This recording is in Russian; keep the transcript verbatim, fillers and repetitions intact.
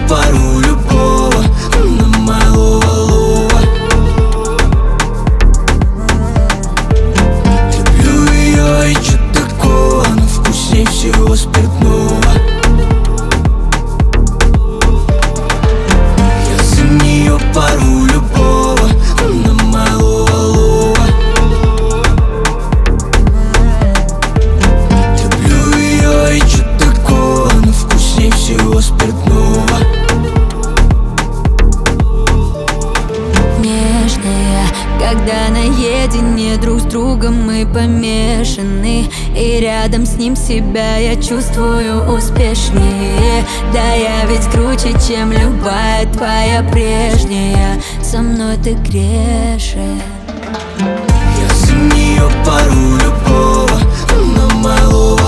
пару любого, она малого лова. Люблю ее и чё такого, она вкусней всего спиртного. Я за нее пару любого, она малого лова. Люблю ее и чё такого, она вкусней всего спиртного. Нежная, когда наедине друг с другом мы помешаны, и рядом с ним себя я чувствую успешнее. Да я ведь круче, чем любая твоя прежняя. Со мной ты грешен. Я за нее пару любого, она малого